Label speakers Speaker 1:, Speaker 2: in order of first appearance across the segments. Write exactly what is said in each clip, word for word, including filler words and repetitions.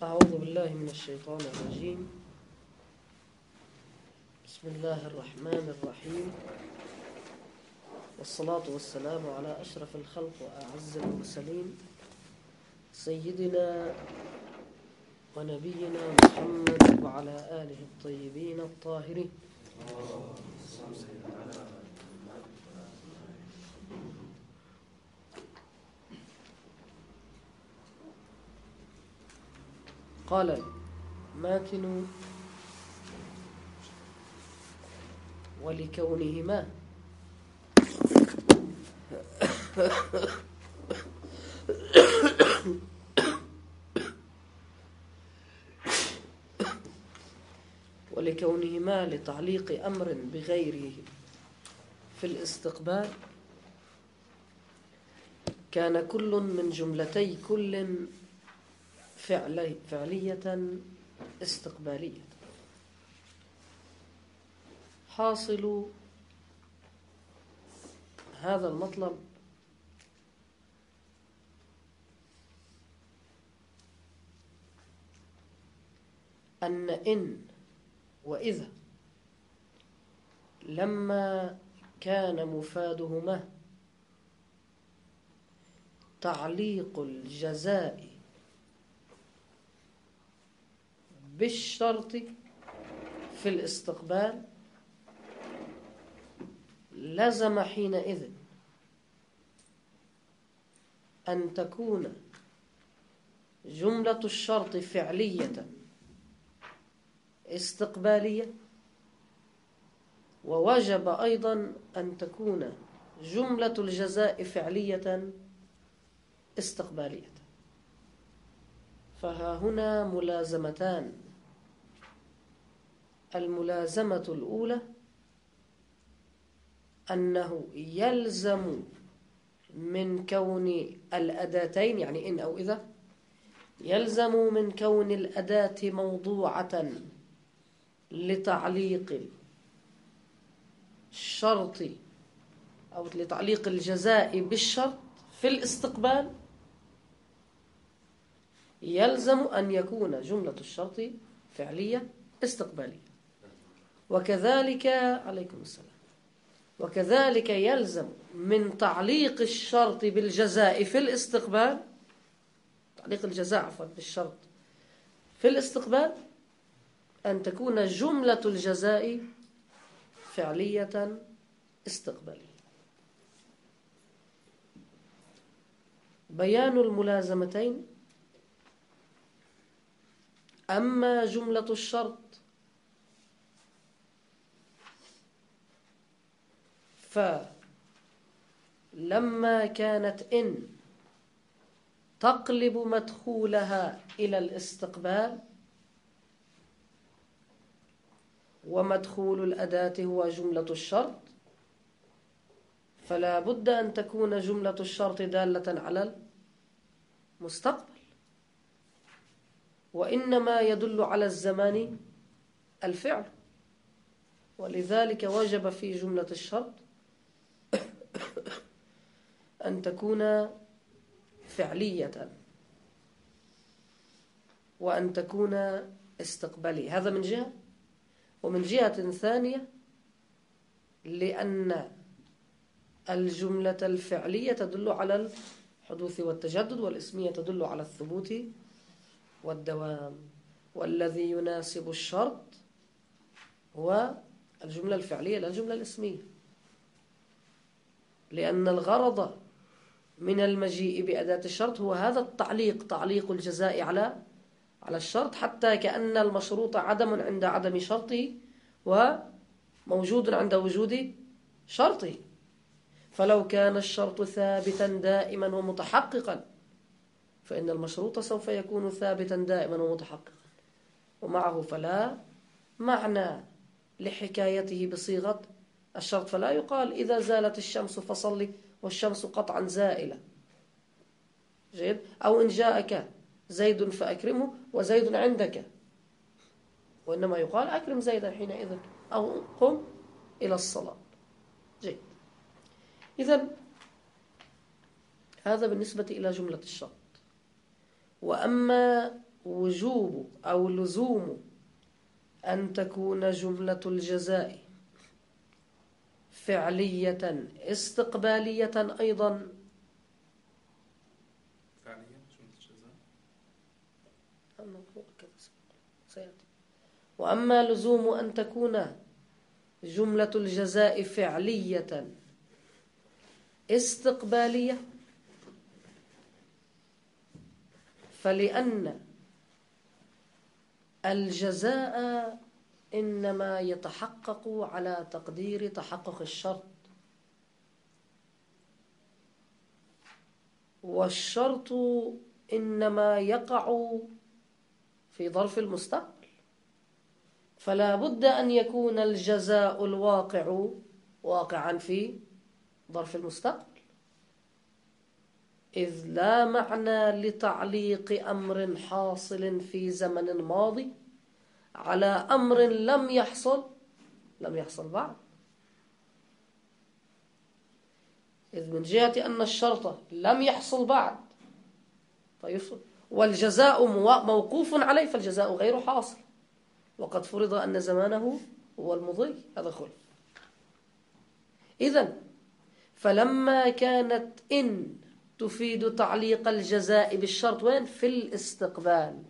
Speaker 1: أعوذ بالله من الشيطان الرجيم. بسم الله الرحمن الرحيم، والصلاة والسلام على أشرف الخلق وأعز المرسلين سيدنا ونبينا محمد وعلى آله الطيبين الطاهرين. قال ماتن: ولكونهما ولكونهما لتعليق أمر بغيره في الاستقبال، كان كل من جملتي كل فعلي فعلية استقبالية. حاصل هذا المطلب أن إن وإذا لما كان مفادهما تعليق الجزاء بالشرط في الاستقبال، لزم حينئذ أن تكون جملة الشرط فعلية استقبالية، ووجب أيضا أن تكون جملة الجزاء فعلية استقبالية. فها هنا ملازمتان. الملازمة الأولى أنه يلزم من كون الأداتين، يعني إن أو إذا، يلزم من كون الأداة موضوعة لتعليق الشرط أو لتعليق الجزاء بالشرط في الاستقبال، يلزم أن يكون جملة الشرط فعلية استقبالية. وكذلك عليكم السلام وكذلك يلزم من تعليق الشرط بالجزاء في الاستقبال، تعليق الجزاء عفوا بالشرط في الاستقبال، أن تكون جملة الجزاء فعلية استقبالية. بيان الملازمتين: أما جملة الشرط فلما كانت إن تقلب مدخولها إلى الاستقبال، ومدخول الأداة هو جملة الشرط، فلا بد أن تكون جملة الشرط دالة على المستقبل، وإنما يدل على الزمان الفعل، ولذلك وجب في جملة الشرط أن تكون فعلية وأن تكون استقبالية. هذا من جهة. ومن جهة ثانية، لأن الجملة الفعلية تدل على الحدوث والتجدد، والاسمية تدل على الثبوت والدوام، والذي يناسب الشرط هو الجملة الفعلية لا الجملة الاسمية، لأن الغرض من المجيء بأداة الشرط هو هذا التعليق، تعليق الجزاء على على الشرط، حتى كأن المشروط عدم عند عدم شرطه وموجود عند وجود شرطه. فلو كان الشرط ثابتا دائما ومتحققا، فإن المشروط سوف يكون ثابتا دائما ومتحققا، ومعه فلا معنى لحكايته بصيغة الشرط. فلا يقال إذا زالت الشمس فصلي والشمس قطعا زائلة، جيد، أو إن جاءك زيد فأكرمه وزيد عندك، وإنما يقال أكرم زيدا حينئذ، أو قم إلى الصلاة. جيد. إذن هذا بالنسبة إلى جملة الشرط. وأما وجوب أو لزوم أن تكون جملة الجزاء فعلية استقبالية أيضا.
Speaker 2: فعليا جملة الجزاء.
Speaker 1: وأما لزوم أن تكون جملة الجزاء فعلية استقبالية فلأن الجزاء إنما يتحقق على تقدير تحقق الشرط، والشرط إنما يقع في ظرف المستقبل، فلا بد أن يكون الجزاء الواقع واقعا في ظرف المستقبل، إذ لا معنى لتعليق أمر حاصل في زمن ماضي على أمر لم يحصل لم يحصل بعد. إذ من جهة أن الشرط لم يحصل بعد فيفصل، والجزاء موقوف عليه فالجزاء غير حاصل، وقد فرض أن زمانه هو المضي. هذا خلف. إذن فلما كانت إن تفيد تعليق الجزاء بالشرط وين؟ في الاستقبال،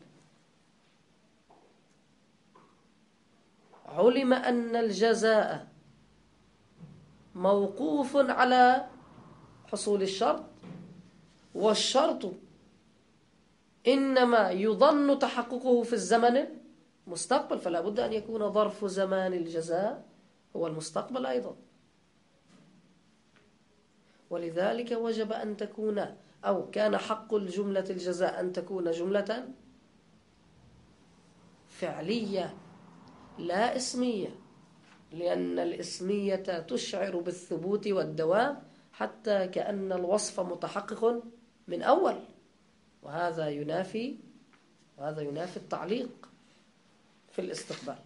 Speaker 1: علم أن الجزاء موقوف على حصول الشرط، والشرط إنما يظن تحققه في الزمن المستقبل، فلا بد أن يكون ظرف زمان الجزاء هو المستقبل أيضا. ولذلك وجب أن تكون أو كان حق الجملة الجزاء أن تكون جملة فعلية لا اسمية، لأن الاسمية تشعر بالثبوت والدوام حتى كأن الوصف متحقق من أول، وهذا ينافي وهذا ينافي التعليق في الاستقبال.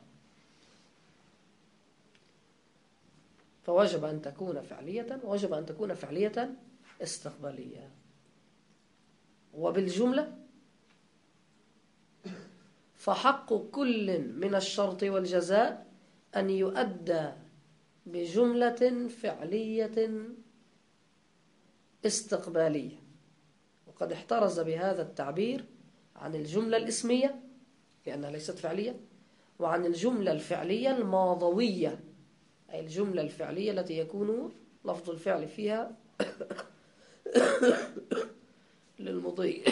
Speaker 1: فوجب أن تكون فعلية، ووجب أن تكون فعلية استقبالية. وبالجملة فحق كل من الشرط والجزاء أن يؤدى بجملة فعلية استقبالية، وقد احترز بهذا التعبير عن الجملة الاسمية لأنها ليست فعلية، وعن الجملة الفعلية الماضوية، أي الجملة الفعلية التي يكون لفظ الفعل فيها للمضي.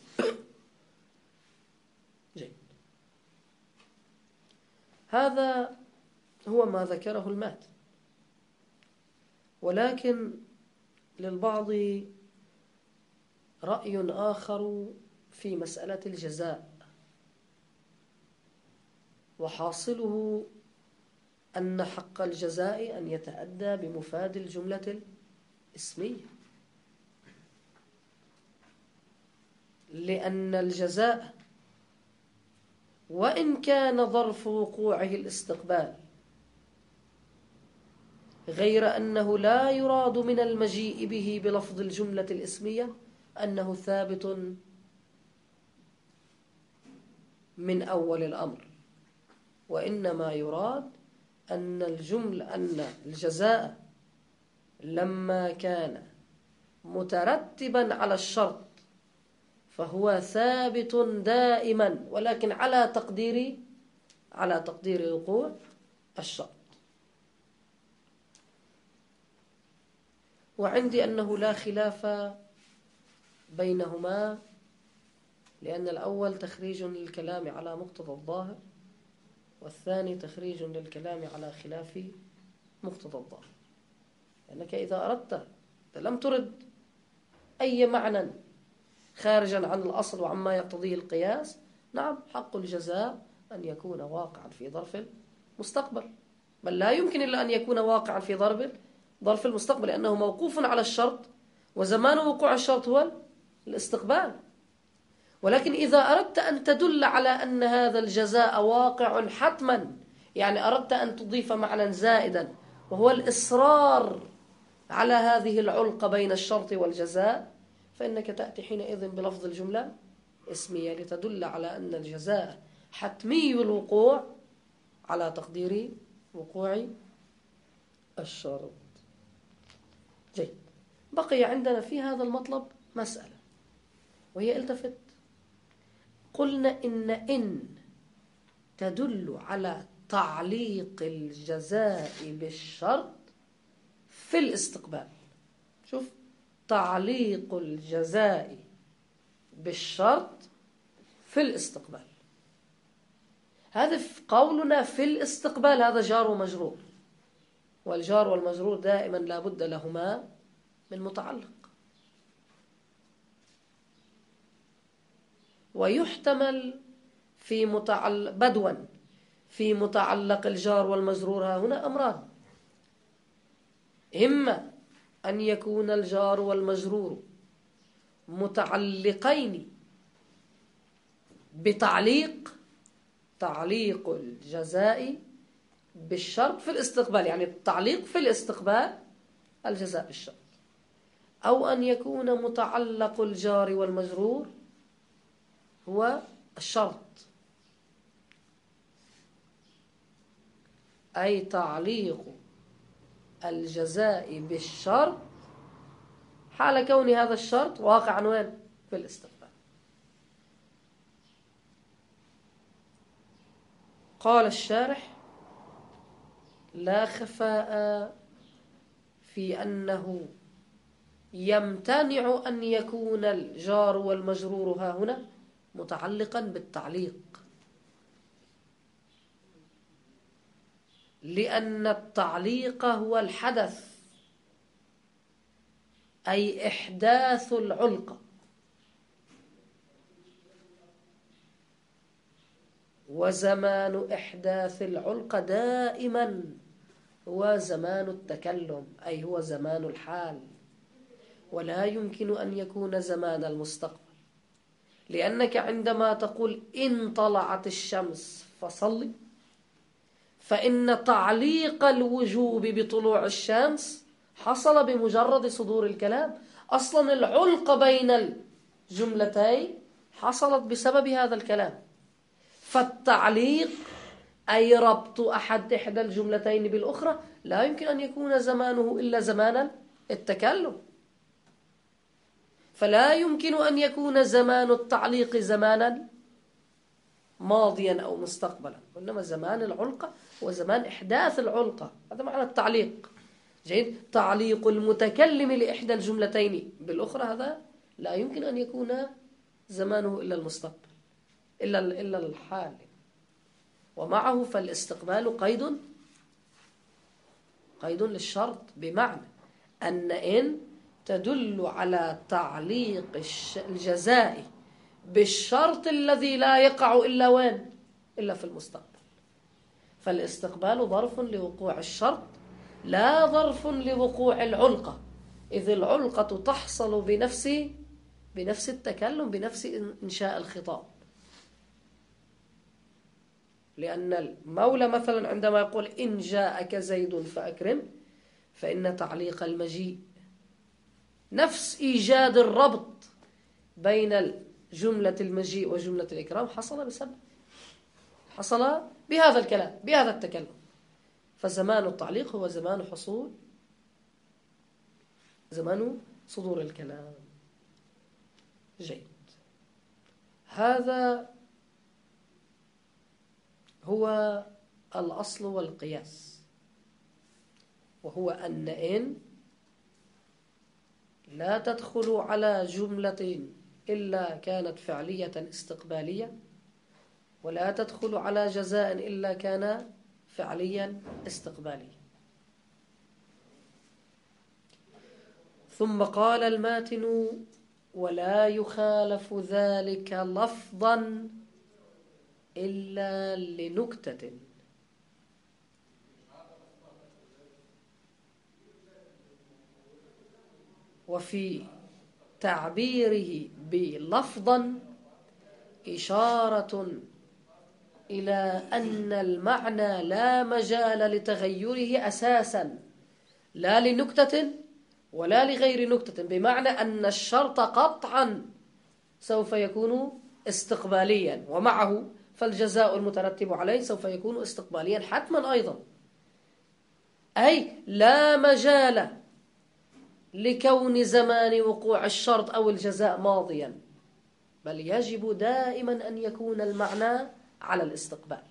Speaker 1: جيد. هذا هو ما ذكره المات، ولكن للبعض رأي آخر في مسألة الجزاء، وحاصله أن حق الجزاء أن يتأدى بمفاد الجملة الاسمية، لأن الجزاء وإن كان ظرف وقوعه الاستقبال، غير أنه لا يراد من المجيء به بلفظ الجملة الاسمية أنه ثابت من أول الأمر، وإنما يراد أن الجملة أن الجزاء لما كان مترتبا على الشرط فهو ثابت دائما، ولكن على تقدير على تقدير وقوع الشرط. وعندي أنه لا خلاف بينهما، لأن الأول تخريج للكلام على مقتضى الظاهر، والثاني تخريج للكلام على خلاف مقتضى الظاهر. لأنك إذا أردت لم ترد أي معنى خارجا عن الأصل وعما يقتضيه القياس، نعم حق الجزاء أن يكون واقعا في ظرف المستقبل، بل لا يمكن إلا أن يكون واقعا في ظرف ظرف المستقبل، لأنه موقوف على الشرط، وزمان وقوع الشرط هو الاستقبال. ولكن إذا أردت أن تدل على أن هذا الجزاء واقع حتما، يعني أردت أن تضيف معنى زائدا وهو الإصرار على هذه العلقة بين الشرط والجزاء، فإنك تأتي حينئذ بلفظ الجملة اسمية لتدل على أن الجزاء حتمي الوقوع على تقدير وقوع الشرط. جيد. بقي عندنا في هذا المطلب مسألة، وهي التفت. قلنا إن إن تدل على تعليق الجزاء بالشرط في الاستقبال. شوف، تعليق الجزاء بالشرط في الاستقبال، هذا قولنا في الاستقبال، هذا جار ومجرور، والجار والمجرور دائما لا بد لهما من متعلق. ويحتمل في متعلق بدوا في متعلق الجار والمجرور ها هنا أمران: إما أن يكون الجار والمجرور متعلقين بتعليق تعليق الجزاء بالشرط في الاستقبال، يعني التعليق في الاستقبال الجزاء بالشرط، أو أن يكون متعلق الجار والمجرور هو الشرط، أي تعليق الجزاء بالشرط حال كون هذا الشرط واقعا وين؟ في الاستقبال. قال الشارح: لا خفاء في أنه يمتنع أن يكون الجار والمجرور ها هنا متعلقا بالتعليق، لأن التعليق هو الحدث، أي إحداث العلقة، وزمان إحداث العلقة دائما هو زمان التكلم، أي هو زمان الحال، ولا يمكن أن يكون زمان المستقبل، لأنك عندما تقول إن طلعت الشمس فصلي، فإن تعليق الوجوب بطلوع الشمس حصل بمجرد صدور الكلام، أصلا العلقة بين الجملتين حصلت بسبب هذا الكلام. فالتعليق أي ربط أحد إحدى الجملتين بالأخرى لا يمكن أن يكون زمانه إلا زمان التكلم، فلا يمكن أن يكون زمان التعليق زمانا ماضيا أو مستقبلا، وإنما زمان العلقة هو زمان إحداث العلقة، هذا معنى التعليق. جيد. تعليق المتكلم لإحدى الجملتين بالأخرى هذا لا يمكن أن يكون زمانه إلا المستقبل، إلا إلا الحال، ومعه فالاستقبال قيد قيد للشرط، بمعنى أن إن تدل على تعليق الجزاء بالشرط الذي لا يقع إلا وين؟ إلا في المستقبل. فالاستقبال ظرف لوقوع الشرط لا ظرف لوقوع العلقة، إذ العلقة تحصل بنفس بنفس التكلم، بنفس إنشاء الخطاب. لأن المولى مثلا عندما يقول إن جاءك زيد فأكرم، فإن تعليق المجيء نفس إيجاد الربط بين جملة المجيء وجملة الإكرام حصل بسبب حصل بهذا الكلام، بهذا التكلم. فزمان التعليق هو زمان حصول زمان صدور الكلام. جيد. هذا هو الأصل والقياس، وهو أن إن لا تدخل على جملة إلا كانت فعلية استقبالية، ولا تدخل على جزاء إلا كان فعليا استقباليا. ثم قال الماتن: ولا يخالف ذلك لفظا إلا لنكتة. وفي تعبيره بلفظا إشارة إلى أن المعنى لا مجال لتغيره أساسا، لا لنكتة ولا لغير نكتة، بمعنى أن الشرط قطعا سوف يكون استقباليا ومعه فالجزاء المترتب عليه سوف يكون استقباليا حتما أيضا. أي لا مجال لكون زمان وقوع الشرط أو الجزاء ماضيا، بل يجب دائما أن يكون المعنى على الاستقبال،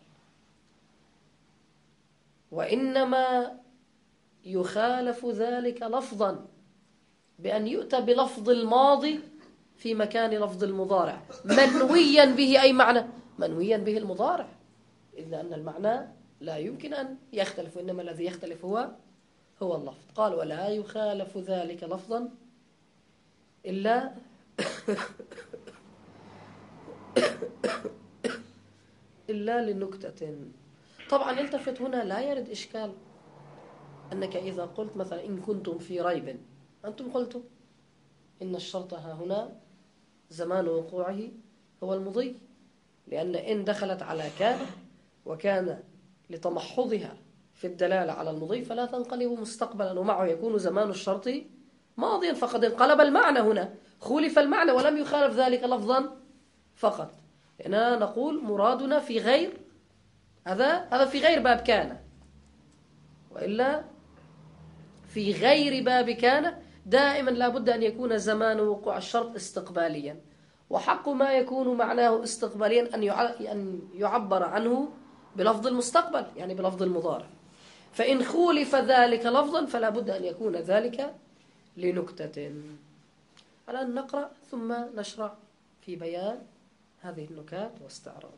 Speaker 1: وإنما يخالف ذلك لفظا بأن يؤتى بلفظ الماضي في مكان لفظ المضارع منويا به أي معنى؟ منويا به المضارع، إذ أن المعنى لا يمكن أن يختلف، إنما الذي يختلف هو هو اللفظ. قال ولا يخالف ذلك لفظا إلا إلا لنكتة. طبعا التفت هنا لا يرد إشكال أنك إذا قلت مثلا إن كنتم في ريب، أنتم قلتم إن الشرط ها هنا زمان وقوعه هو المضي، لأن إن دخلت على كان وكان لتمحضها في الدلالة على المضي فلا تنقلب مستقبلا، ومعه يكون زمان الشرط ماضيا، فقد انقلب المعنى هنا، خولف المعنى ولم يخالف ذلك لفظا فقط. لأننا نقول مرادنا في غير هذا هذا في غير باب كان، وإلا في غير باب كان دائما لابد أن يكون زمان وقوع الشرط استقباليا، وحق ما يكون معناه استقباليا أن يعبر عنه بلفظ المستقبل، يعني بلفظ المضارع. فإن خولف ذلك لفظا فلا بد أن يكون ذلك لنكتة. الآن نقرأ ثم نشرع في بيان هذه النكات واستعراضها.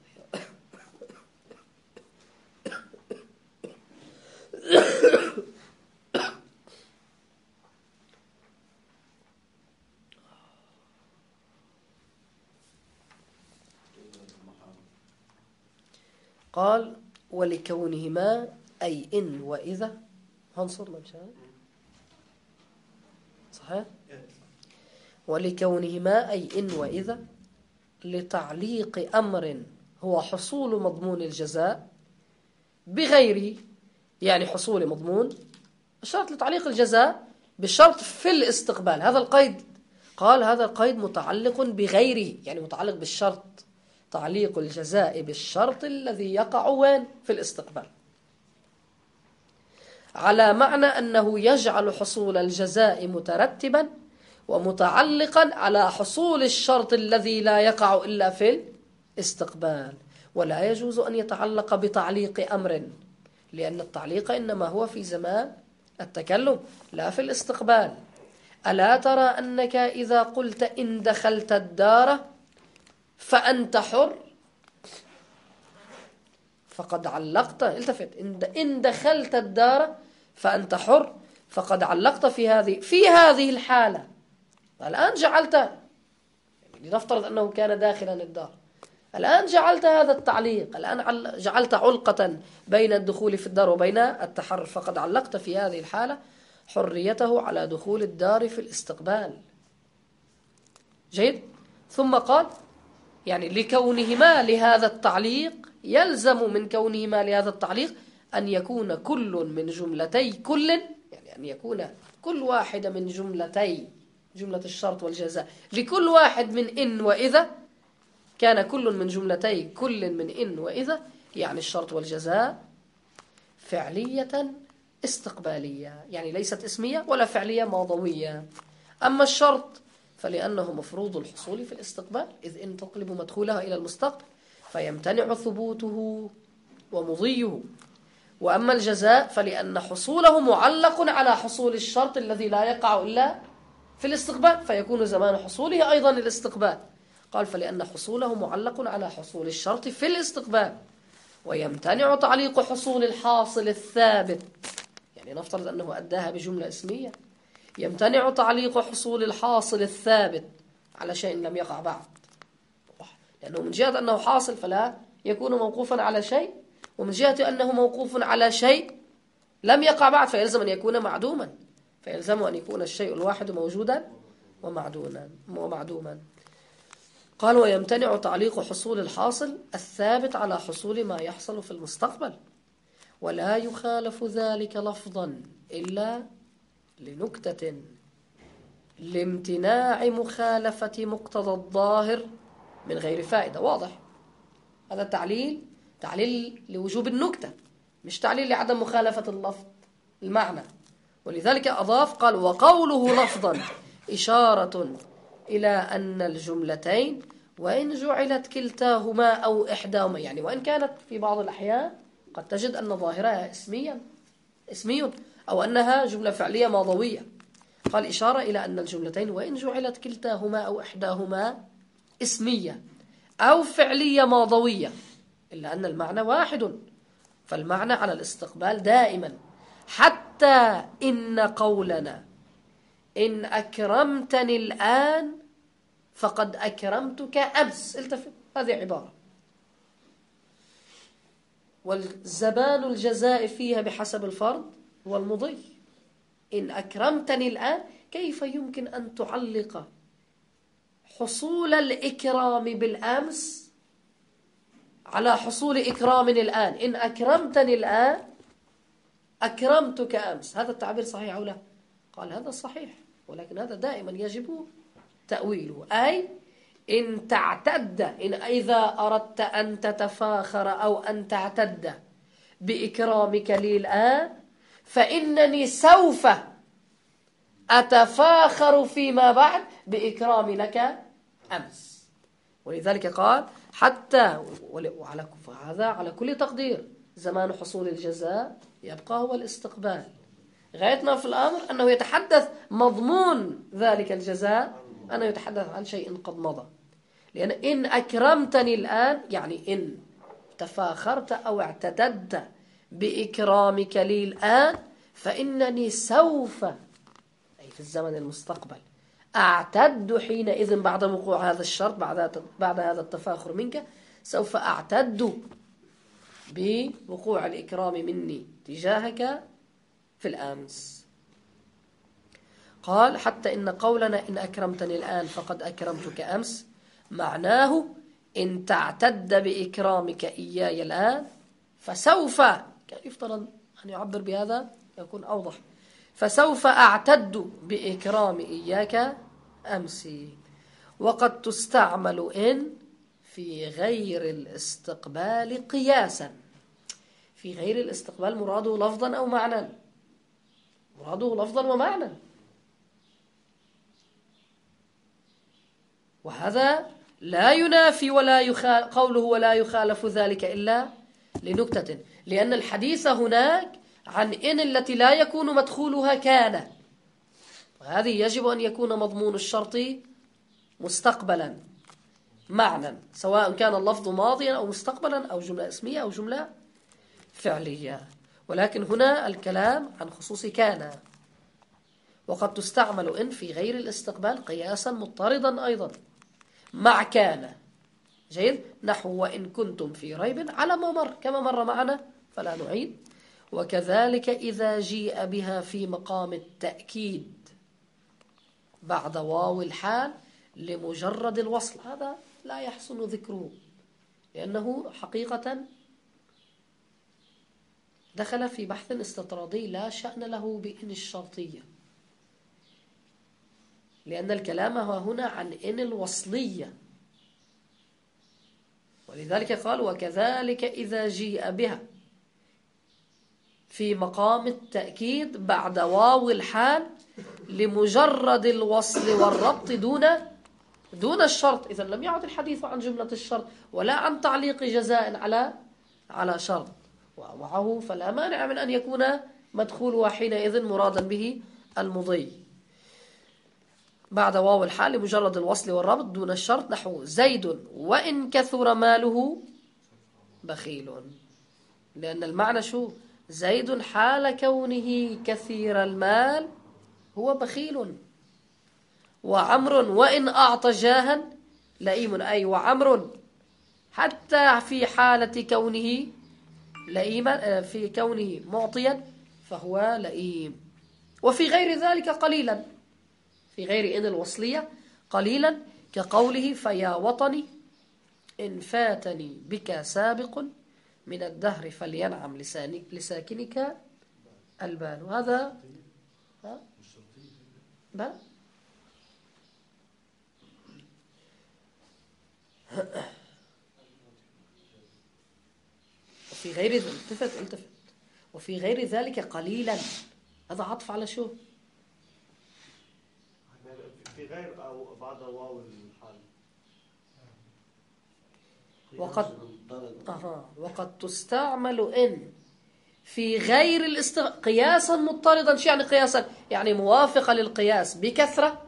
Speaker 1: قال ولكونهما أي إن وإذا هنصرنا مشان صحيح؟ ولكونهما أي إن وإذا لتعليق أمر هو حصول مضمون الجزاء بغيره، يعني حصول مضمون الشرط لتعليق الجزاء بالشرط في الاستقبال. هذا القيد قال هذا القيد متعلق بغيره، يعني متعلق بالشرط، تعليق الجزاء بالشرط الذي يقع وين؟ في الاستقبال، على معنى أنه يجعل حصول الجزاء مترتبا ومتعلقا على حصول الشرط الذي لا يقع إلا في الاستقبال. ولا يجوز أن يتعلق بتعليق أمر، لأن التعليق إنما هو في زمان التكلم لا في الاستقبال. ألا ترى أنك إذا قلت إن دخلت الدار فأنت حر فقد علقت، التفت، إن دخلت الدار فأنت حر فقد علقت في هذه في هذه الحالة. الآن جعلت، يعني لنفترض أنه كان داخلا الدار، الآن جعلت هذا التعليق، الآن جعلت علقة بين الدخول في الدار وبين التحرر، فقد علقت في هذه الحالة حريته على دخول الدار في الاستقبال. جيد. ثم قال يعني لكونهما لهذا التعليق، يلزم من كونهما لهذا التعليق أن يكون كل من جملتي كل، يعني أن يكون كل واحدة من جملتي جملة الشرط والجزاء لكل واحد من إن وإذا، كان كل من جملتي كل من إن وإذا، يعني الشرط والجزاء فعلية استقبالية، يعني ليست اسمية ولا فعلية ماضوية. أما الشرط فلأنه مفروض الحصول في الاستقبال، إذ إن تقلب مدخولها إلى المستقبل فيمتنع ثبوته ومضيه. وأما الجزاء فلأن حصوله معلق على حصول الشرط الذي لا يقع إلا في الاستقبال، فيكون زمان حصوله أيضا الاستقبال. قال فلأن حصوله معلق على حصول الشرط في الاستقبال، ويمتنع تعليق حصول الحاصل الثابت، يعني نفترض أنه أداها بجملة اسمية، يمتنع تعليق حصول الحاصل الثابت على شيء لم يقع بعد، لأنه من جهة أنه حاصل فلا يكون موقوفا على شيء، ومن جهة أنه موقوف على شيء لم يقع بعد فيلزم أن يكون معدوما، فيلزم أن يكون الشيء الواحد موجودا ومعدوما ومعدوما. قال ويمتنع تعليق حصول الحاصل الثابت على حصول ما يحصل في المستقبل، ولا يخالف ذلك لفظا إلا لنكتة، لامتناع مخالفة مقتضى الظاهر من غير فائدة. واضح؟ هذا تعليل تعليل لوجوب النكتة، مش تعليل لعدم مخالفة اللفظ المعنى. ولذلك أضاف قال وقوله لفظا إشارة إلى أن الجملتين وإن جعلت كلتاهما أو إحداهما، يعني وإن كانت في بعض الأحيان قد تجد أن ظاهرها اسميا اسمي أو أنها جملة فعلية ماضوية. قال إشارة إلى أن الجملتين وإن جعلت كلتاهما أو إحداهما اسمية أو فعلية ماضوية إلا أن المعنى واحد، فالمعنى على الاستقبال دائما. حتى إن قولنا إن أكرمتني الآن فقد أكرمتك أمس، التفت، هذه عبارة، والزبان الجزاء فيها بحسب الفرض والمضي. إن أكرمتني الآن، كيف يمكن أن تعلق حصول الإكرام بالأمس على حصول إكرام الآن؟ إن أكرمتني الآن أكرمتك أمس، هذا التعبير صحيح أو لا؟ قال هذا صحيح، ولكن هذا دائما يجب تأويله. أي إن تعتد، إن إذا أردت أن تتفاخر أو أن تعتد بإكرامك لي الآن فإنني سوف أتفاخر فيما بعد بإكرام لك أمس. ولذلك قال حتى، وعلى هذا على كل تقدير زمان حصول الجزاء يبقى هو الاستقبال. غايتنا في الأمر أنه يتحدث مضمون ذلك الجزاء أنه يتحدث عن شيء قد مضى. لأن إن أكرمتني الآن يعني إن تفاخرت أو اعتددت بإكرامك لي الآن فإنني سوف، أي في الزمن المستقبل، أعتد حينئذ بعد وقوع هذا الشرط، بعد بعد هذا التفاخر منك، سوف أعتد بوقوع الإكرام مني تجاهك في الأمس. قال حتى إن قولنا إن أكرمتني الآن فقد أكرمتك أمس معناه إن تعتد بإكرامك إياي الآن فسوف، كان يفترض أن يعبر بهذا يكون أوضح، فسوف أعتد بإكرام إياك أمسي. وقد تستعمل إن في غير الاستقبال قياسا. في غير الاستقبال مراده لفظا أو معنى، مراده لفظا ومعنى، وهذا لا ينافي ولا يخالف قوله ولا يخالف ذلك إلا لنكتة، لأن الحديث هناك عن إن التي لا يكون مدخولها كان، وهذه يجب أن يكون مضمون الشرط مستقبلا معنى، سواء كان اللفظ ماضيا أو مستقبلا أو جملة اسمية أو جملة فعلية. ولكن هنا الكلام عن خصوص كان. وقد تستعمل إن في غير الاستقبال قياسا مضطردا أيضا مع كان. جيد، نحو وإن كنتم في ريب على ما مر، كما مر معنا فلا نعيد. وكذلك إذا جيء بها في مقام التأكيد بعد واو الحال لمجرد الوصل، هذا لا يحسن ذكره لأنه حقيقة دخل في بحث استطرادي لا شأن له بإن الشرطية، لأن الكلام هو هنا عن إن الوصلية. ولذلك قال وكذلك إذا جيء بها في مقام التأكيد بعد واو الحال لمجرد الوصل والربط دون دون الشرط. إذا لم يعد الحديث عن جملة الشرط ولا عن تعليق جزاء على على شرط، ومعه فلا مانع من أن يكون مدخولها حينئذ مرادا به المضي بعد واو الحال لمجرد الوصل والربط دون الشرط، نحو زيد وإن كثر ماله بخيل. لأن المعنى شو؟ زيد حال كونه كثير المال هو بخيل. وعمر وإن أعطى جاها لئيم، أي وعمر حتى في حالة كونه لئيما، في كونه معطيا فهو لئيم. وفي غير ذلك قليلا، في غير إن الوصلية قليلا، كقوله فيا وطني إن فاتني بك سابق من الدهر فلينعم لساكنك البال. هذا ها؟ بل وفي غير ذلك التفت التفت وفي غير ذلك قليلا، هذا عطف على شو؟
Speaker 3: في غير أو بعد واو الحال.
Speaker 1: وقد أها وقد تستعمل إن في غير الاستغ... قياسا مضطردا. شو يعني قياسا؟ يعني موافقة للقياس بكثرة.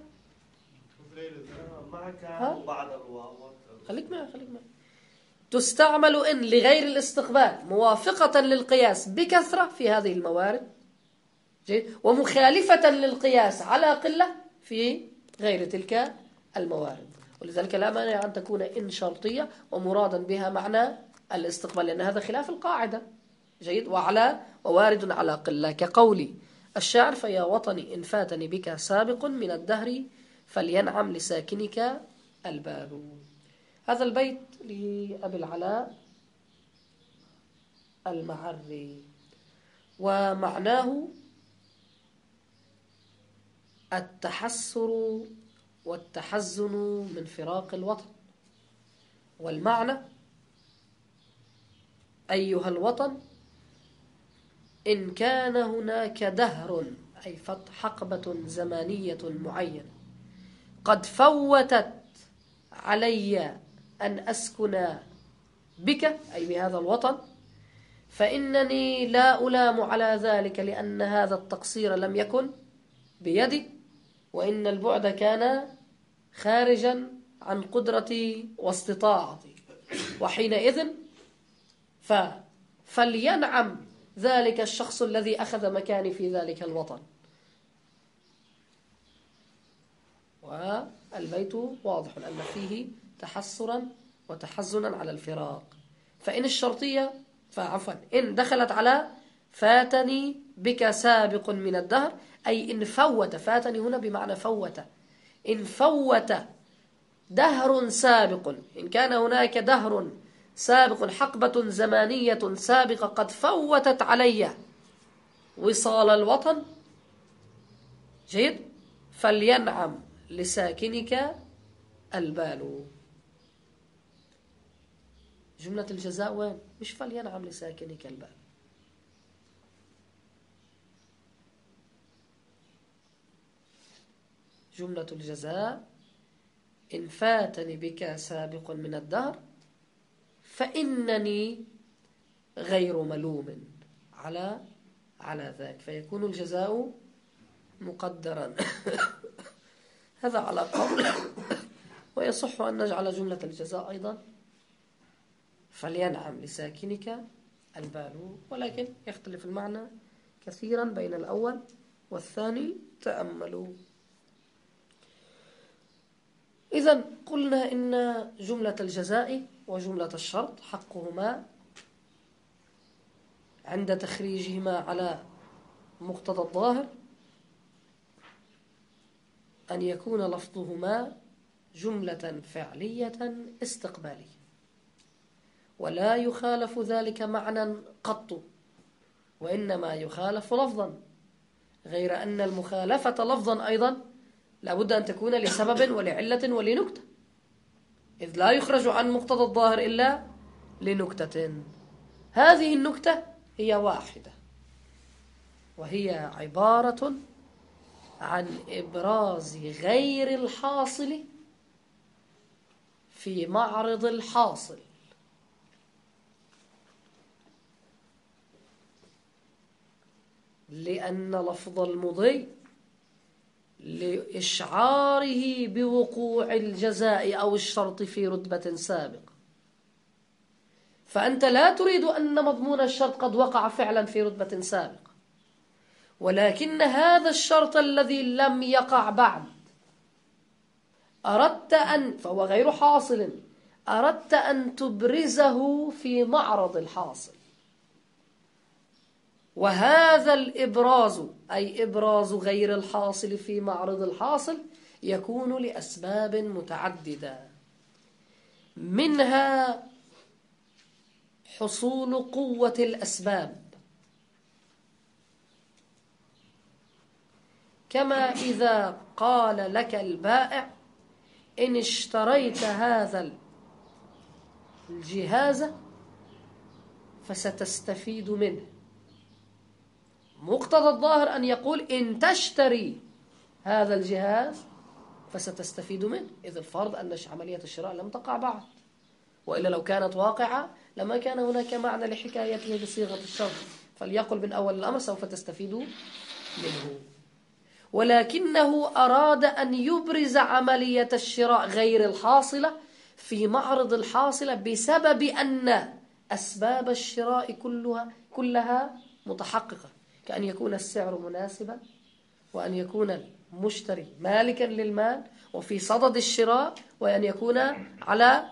Speaker 3: معك بعد الواو.
Speaker 1: خليك معي خليك معي تستعمل إن لغير الاستقبال موافقة للقياس بكثرة في هذه الموارد، جيد، ومخالفة للقياس على قلة في غير تلك الموارد. ولذلك لا مانع أن تكون إن شرطية ومرادا بها معنى الاستقبال، لأن هذا خلاف القاعدة، جيد، وعلى ووارد على قلة، كقولي الشاعر: فيا وطني إن فاتني بك سابق من الدهر فلينعم لساكنك البال. هذا البيت لأبي العلاء المعري، ومعناه التحسر والتحزن من فراق الوطن. والمعنى: أيها الوطن، إن كان هناك دهر أي حقبة زمانية معينة قد فوتت علي أن أسكن بك أي بهذا الوطن، فإنني لا ألام على ذلك، لأن هذا التقصير لم يكن بيدي، وإن البعد كان خارجا عن قدرتي واستطاعتي، وحينئذ ف فلينعم ذلك الشخص الذي أخذ مكاني في ذلك الوطن. والبيت واضح أن فيه تحسرا وتحزنا على الفراق. فإن الشرطية فعفوا إن دخلت على فاتني بك سابق من الدهر، أي إن فوت، فاتني هنا بمعنى فوت، إن فوت دهر سابق، إن كان هناك دهر سابق حقبة زمانية سابقة قد فوتت علي وصال الوطن، جيد، فلينعم لساكنك البال. جملة الجزاء وين؟ مش فلينعم لساكنك البال. جملة الجزاء: إن فاتني بك سابق من الدهر فإنني غير ملوم على على ذاك، فيكون الجزاء مقدرا. هذا على قول. ويصح أن نجعل جملة الجزاء أيضا فلينعم لساكنك البال، ولكن يختلف المعنى كثيرا بين الأول والثاني. تأملوا. إذن قلنا إن جملة الجزاء وجملة الشرط حقهما عند تخريجهما على مقتضى الظاهر أن يكون لفظهما جملة فعلية استقبالية، ولا يخالف ذلك معنى قط، وإنما يخالف لفظا، غير أن المخالفة لفظا أيضا لابد أن تكون لسبب ولعلة ولنكتة، إذ لا يخرج عن مقتضى الظاهر إلا لنكتة. هذه النكتة هي واحدة، وهي عبارة عن إبراز غير الحاصل في معرض الحاصل. لأن لفظ المضي لإشعاره بوقوع الجزاء أو الشرط في رتبة سابقة، فأنت لا تريد أن مضمون الشرط قد وقع فعلا في رتبة سابقة، ولكن هذا الشرط الذي لم يقع بعد أردت أن، فهو غير حاصل، أردت أن تبرزه في معرض الحاصل. وهذا الإبراز أي إبراز غير الحاصل في معرض الحاصل يكون لأسباب متعددة، منها حصول قوة الأسباب، كما إذا قال لك البائع: إن اشتريت هذا الجهاز فستستفيد منه. مقتضى الظاهر أن يقول إن تشتري هذا الجهاز فستستفيد منه، إذ الفرض أن عملية الشراء لم تقع بعد، وإلا لو كانت واقعة لما كان هناك معنى لحكايته بصيغة الشرط، فليقل من أول الأمر سوف تستفيد منه. ولكنه أراد أن يبرز عملية الشراء غير الحاصلة في معرض الحاصلة بسبب أن أسباب الشراء كلها كلها متحققة، كأن يكون السعر مناسبا، وأن يكون المشتري مالكا للمال وفي صدد الشراء، وأن يكون على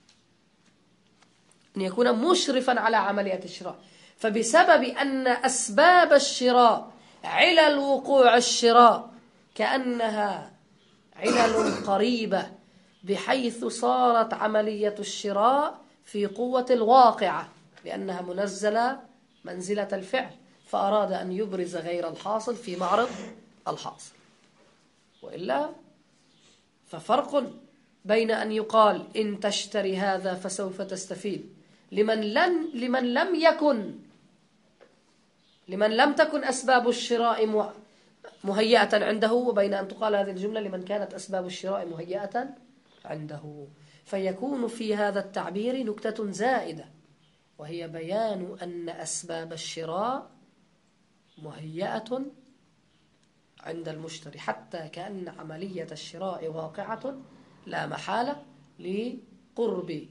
Speaker 1: أن يكون مشرفا على عملية الشراء. فبسبب أن أسباب الشراء علل وقوع الشراء كأنها علل قريبة، بحيث صارت عملية الشراء في قوة الواقعة لأنها منزلة منزلة الفعل، فأراد أن يبرز غير الحاصل في معرض الحاصل. وإلا ففرق بين أن يقال إن تشتري هذا فسوف تستفيد لمن لم لمن لم يكن لمن لم تكن أسباب الشراء مهيئة عنده، وبين أن تقال هذه الجملة لمن كانت أسباب الشراء مهيئة عنده. فيكون في هذا التعبير نكتة زائدة، وهي بيان أن أسباب الشراء مهيئة عند المشتري، حتى كأن عملية الشراء واقعة لا محالة لقرب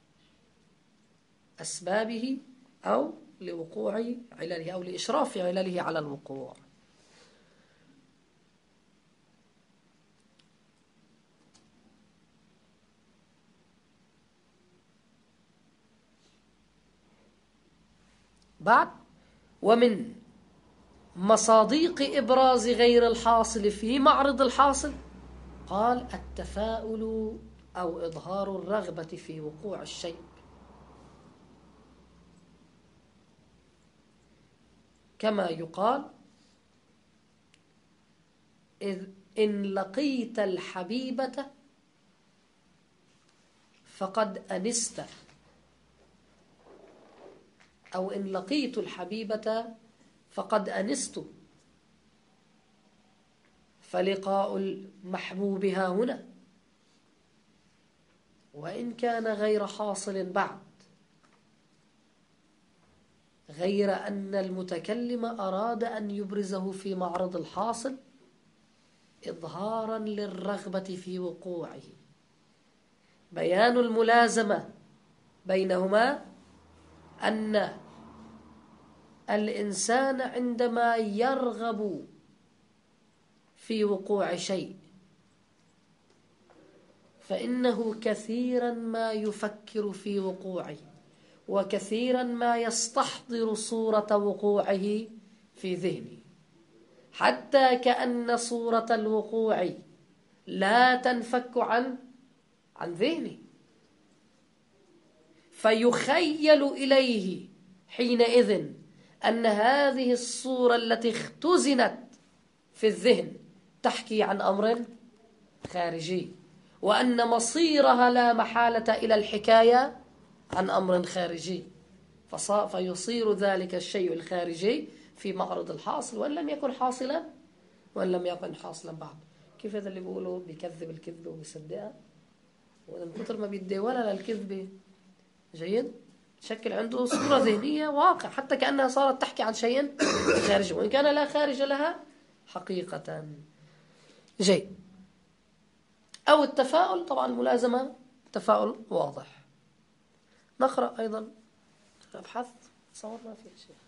Speaker 1: أسبابه أو لوقوع علله أو لإشراف علله على الوقوع. بعد ومن مصادق إبراز غير الحاصل في معرض الحاصل قال التفاؤل أو إظهار الرغبة في وقوع الشيء، كما يقال إذ إن لقيت الحبيبة فقد أنست، أو إن لقيت الحبيبة فقد أنست، فلقاء المحبوب ها هنا وإن كان غير حاصل بعد، غير أن المتكلم أراد أن يبرزه في معرض الحاصل إظهارا للرغبة في وقوعه، بيان الملازمة بينهما أن الإنسان عندما يرغب في وقوع شيء فإنه كثيرا ما يفكر في وقوعه، وكثيرا ما يستحضر صورة وقوعه في ذهنه، حتى كأن صورة الوقوع لا تنفك عن عن ذهنه، فيخيل إليه حينئذ أن هذه الصورة التي اختزنت في الذهن تحكي عن أمر خارجي، وأن مصيرها لا محالة إلى الحكاية عن أمر خارجي، فيصير ذلك الشيء الخارجي في معرض الحاصل وإن لم يكن حاصلا وإن لم يكن حاصلا بعد. كيف هذا اللي بيقولوا بيكذب الكذب وبيصدقها، ومن كثر ما بيدي ولا للكذب جيد شكل عنده صورة ذهنية واقع، حتى كأنها صارت تحكي عن شيء خارجي وإن كان لا خارج لها حقيقة. جيد. أو التفاؤل، طبعا الملازمة تفاؤل واضح. نقرأ أيضا أبحث صورنا في شيء.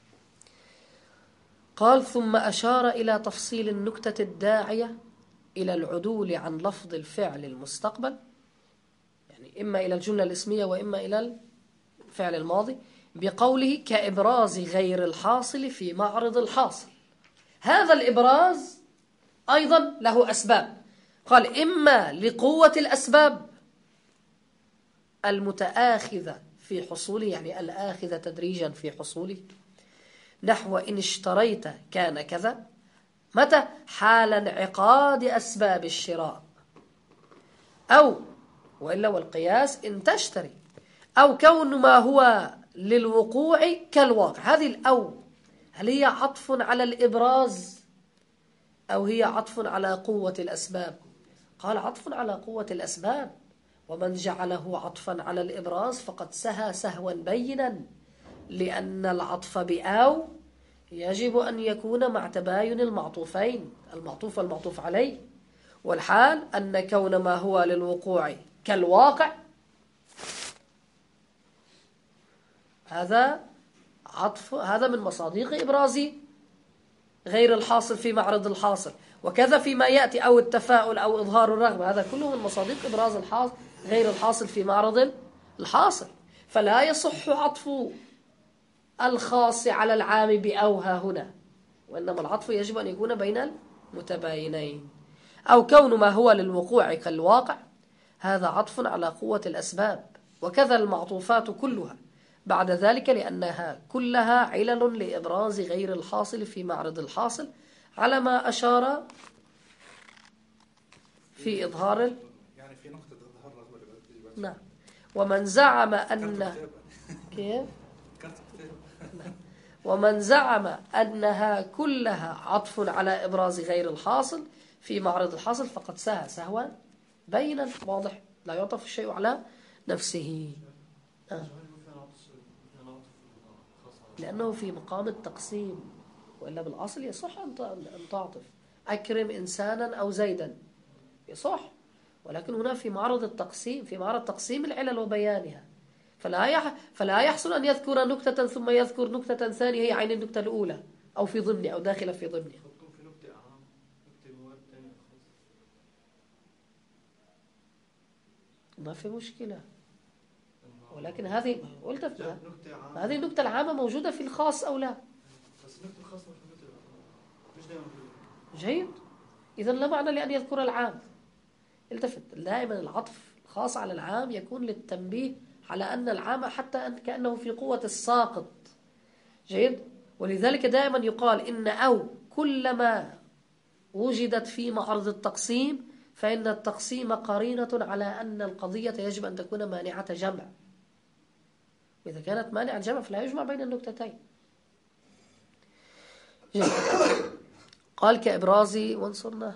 Speaker 1: قال ثم أشار إلى تفصيل النكتة الداعية إلى العدول عن لفظ الفعل المستقبل، يعني إما إلى الجملة الاسمية وإما إلى الفعل الماضي، بقوله كإبراز غير الحاصل في معرض الحاصل. هذا الإبراز أيضا له أسباب، قال إما لقوة الأسباب المتآخذة في حصوله، يعني الآخذة تدريجا في حصوله، نحو إن اشتريت كان كذا، متى؟ حال انعقاد أسباب الشراء، أو وإلا والقياس إن تشتري، أو كون ما هو للوقوع كالواقع. هذه الأو هل هي عطف على الإبراز أو هي عطف على قوة الأسباب؟ قال عطف على قوة الأسباب، ومن جعله عطفا على الإبراز فقد سهى سهوا بينا، لأن العطف بأو يجب أن يكون مع تباين المعطوفين، المعطوف والمعطوف عليه، والحال أن كون ما هو للوقوع كالواقع هذا عطف، هذا من مصادق إبراز غير الحاصل في معرض الحاصل، وكذا فيما يأتي أو التفاؤل أو إظهار الرغبة، هذا كله من مصادق إبراز الحاصل غير الحاصل في معرض الحاصل. فلا يصح عطف الخاص على العام بأوها هنا، وإنما العطف يجب أن يكون بين المتباينين. أو كون ما هو للوقوع كالواقع هذا عطف على قوة الأسباب، وكذا المعطوفات كلها بعد ذلك، لأنها كلها علل لإبراز غير الحاصل في معرض الحاصل، على ما أشار في إظهار
Speaker 2: يعني في نقطة إظهار رغبة دلوقتي.
Speaker 1: نعم. ومن زعم أن كيف نعم. ومن زعم أنها كلها عطف على إبراز غير الحاصل في معرض الحاصل فقد سهى سهوا بينا واضح، لا يعطف الشيء على نفسه. آه. لأنه في مقام التقسيم، وإلا بالأصل يصح أن تعطف أكرم إنسانا أو زيدا، يصح، ولكن هنا في معرض التقسيم، في معرض تقسيم العلل وبيانها، فلا فلا يحصل أن يذكر نكتة ثم يذكر نكتة ثانية هي عين النكتة الأولى أو في ضمن أو داخلة في ضمن. ما في مشكلة، ولكن هذه قلت هذه النكتة العامة موجودة في الخاص أو لا؟ جيد، إذن لا معنى لأن يذكر العام. التفت، دائما العطف الخاص على العام يكون للتنبيه على أن العام حتى أن كأنه في قوة الساقط. جيد، ولذلك دائما يقال إن أو كلما وجدت في معرض التقسيم فإن التقسيم قرينة على أن القضية يجب أن تكون مانعة جمع، وإذا كانت مانعة جمع فلا يجمع بين النكتتين. قال كإبراز وانصرنا.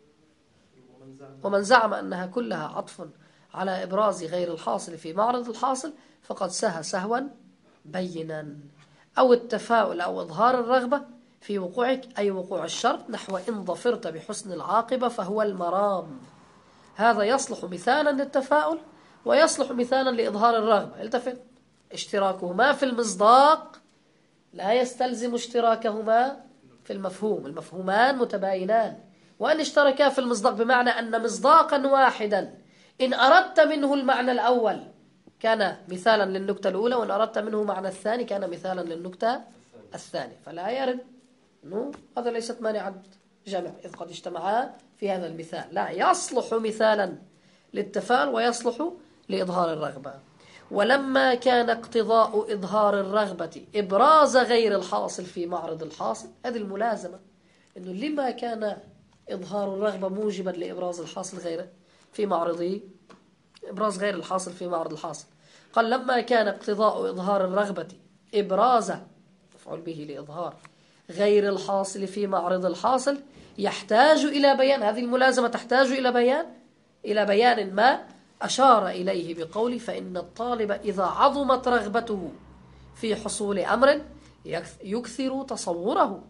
Speaker 1: ومن زعم أنها كلها عطف على إبراز غير الحاصل في معرض الحاصل فقد سهى سهوا بينا. أو التفاؤل أو إظهار الرغبة في وقوعك، أي وقوع الشرط، نحو إن ظفرت بحسن العاقبة فهو المرام. هذا يصلح مثالا للتفاؤل ويصلح مثالا لإظهار الرغبة. التفت، اشتراكهما في المصداق لا يستلزم اشتراكهما في المفهوم، المفهومان متباينان، وأن اشتركا في المصداق بمعنى أن مصداقا واحدا إن أردت منه المعنى الأول كان مثالا للنكتة الأولى، وإن أردت منه معنى الثاني كان مثالا للنكتة الثانية، فلا يرد أنه هذا ليست مانعة جمع إذ قد اجتمعا في هذا المثال، لا، يصلح مثالا للتفاؤل ويصلح لإظهار الرغبة. ولما كان اقتضاء إظهار الرغبة إبراز غير الحاصل في معرض الحاصل، هذه الملازمة، إنه لما كان إظهار الرغبة موجبا لإبراز الحاصل غيره في معرضه، إبراز غير الحاصل في معرض الحاصل، قال لما كان اقتضاء إظهار الرغبة إبراز مفعول به لإظهار غير الحاصل في معرض الحاصل يحتاج إلى بيان، هذه الملازمة تحتاج إلى بيان إلى بيان ما أشار إليه بقوله فإن الطالب إذا عظمت رغبته في حصول أمر يكثر تصوره،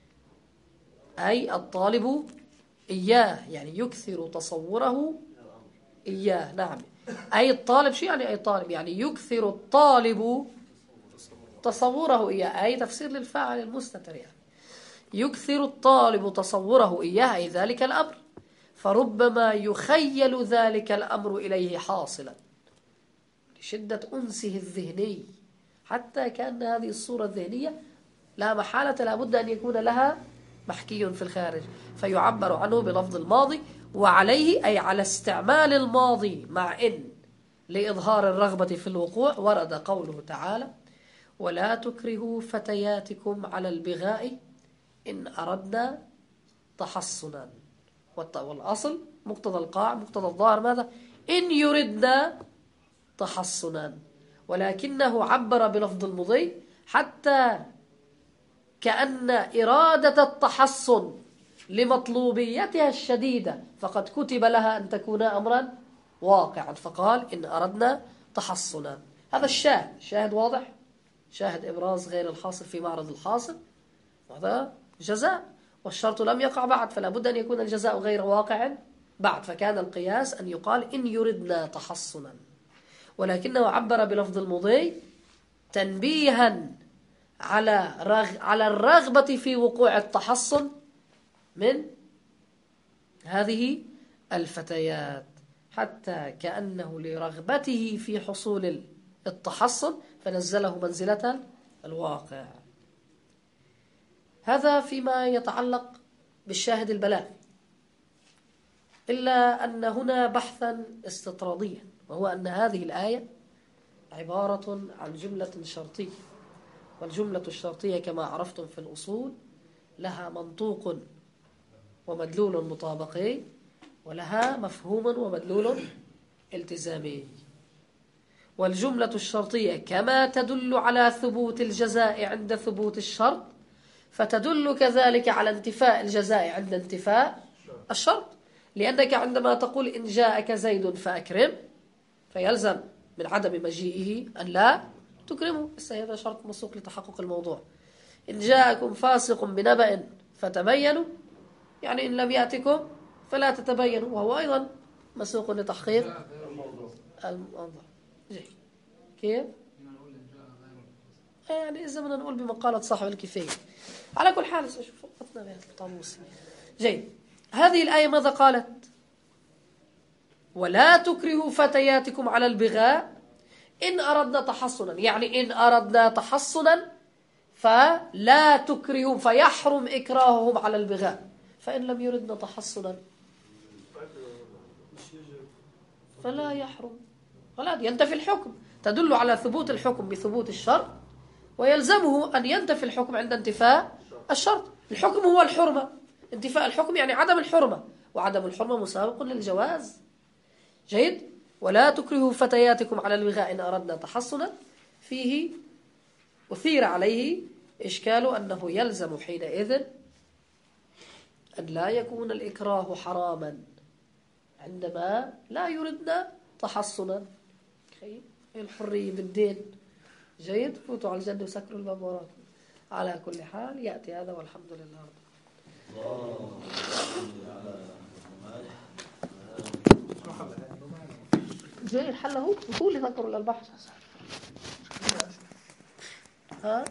Speaker 1: أي الطالب إياه، يعني يكثر تصوره إياه. نعم، أي الطالب شو يعني أي طالب؟ يعني يكثر الطالب تصوره إياه، أي تفسير للفاعل المستتر، يعني يكثر الطالب تصوره إياه أي ذلك الأمر، فربما يخيل ذلك الأمر إليه حاصلا لشدة أنسه الذهني، حتى كأن هذه الصورة الذهنية لا محالة لا بد أن يكون لها محكي في الخارج، فيعبر عنه بلفظ الماضي، وعليه أي على استعمال الماضي مع إن لإظهار الرغبة في الوقوع ورد قوله تعالى ولا تكرهوا فتياتكم على البغاء إن أردنا تحصنا، والأصل مقتضى القاع مقتضى الظاهر ماذا؟ إن يردنا تحصنا، ولكنه عبر بلفظ المضي حتى كأن إرادة التحصن لمطلوبيتها الشديدة فقد كتب لها أن تكون أمرا واقعا، فقال إن أردنا تحصنا. هذا الشاهد، شاهد واضح، شاهد إبراز غير الحاصل في معرض الحاصل، هذا جزاء، والشرط لم يقع بعد، فلا بد أن يكون الجزاء غير واقع بعد، فكان القياس أن يقال إن يردنا تحصنا، ولكنه عبر بلفظ المضي تنبيها على رغ... على الرغبة في وقوع التحصن من هذه الفتيات، حتى كأنه لرغبته في حصول التحصن فنزله منزلة الواقع. هذا فيما يتعلق بالشاهد البلاغي، إلا أن هنا بحثا استطراديا، وهو أن هذه الآية عبارة عن جملة شرطية، والجملة الشرطية كما عرفتم في الأصول لها منطوق ومدلول مطابقي، ولها مفهوم ومدلول التزامي. والجملة الشرطية كما تدل على ثبوت الجزاء عند ثبوت الشرط، فتدل كذلك على انتفاء الجزاء عند انتفاء الشرط، لأنك عندما تقول إن جاءك زيد فأكرم فيلزم من عدم مجيئه أن لا تكرمه، بس هذا شرط مسوق لتحقق الموضوع. إن جاءكم فاسق بنبأ فتبينوا، يعني إن لم يأتكم فلا تتبينوا، وهو أيضا مسوق لتحقيق الموضوع. جيد. كيف؟ يعني إذا بدنا نقول بمقالة صاحب الكفاية. على كل حال شوف فقطنا بهذا الطاموس. جيد. هذه الآية ماذا قالت؟ ولا تكرهوا فتياتكم على البغاء إن أردنا تحصنا، يعني إن أردنا تحصنا فلا تكرهوا، فيحرم إكراههم على البغاء. فإن لم يردنا تحصنا فلا يحرم، ولا ينتفي الحكم. تدل على ثبوت الحكم بثبوت الشرط، ويلزمه أن ينتفي الحكم عند انتفاء الشرط. الحكم هو الحرمة، انتفاء الحكم يعني عدم الحرمة، وعدم الحرمة مسابق للجواز. جيد. ولا تكرهوا فتياتكم على البغاء إن أردنا تحصنا، فيه أثير عليه إشكال أنه يلزم حينئذ أن لا يكون الإكراه حراما عندما لا يردنا تحصنا. الحرية بالدين. جيد. فوتوا على الجنة وسكروا الباب وراكم. على كل حال يأتي هذا، والحمد لله رب جاي الحل هو هو اللي ذكروا البحث. ها